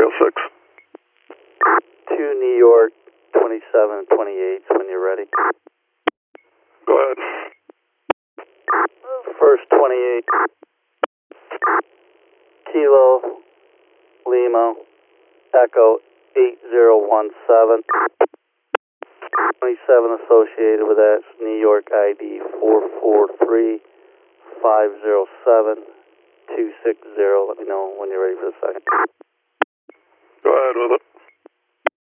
306. 2 New York, 27 and 28 when you're ready. Go ahead. First 28, Kilo, Lima, Echo 8017. 27 associated with that, New York ID 443507-260. Let me know when you're ready for the second. Go ahead with it.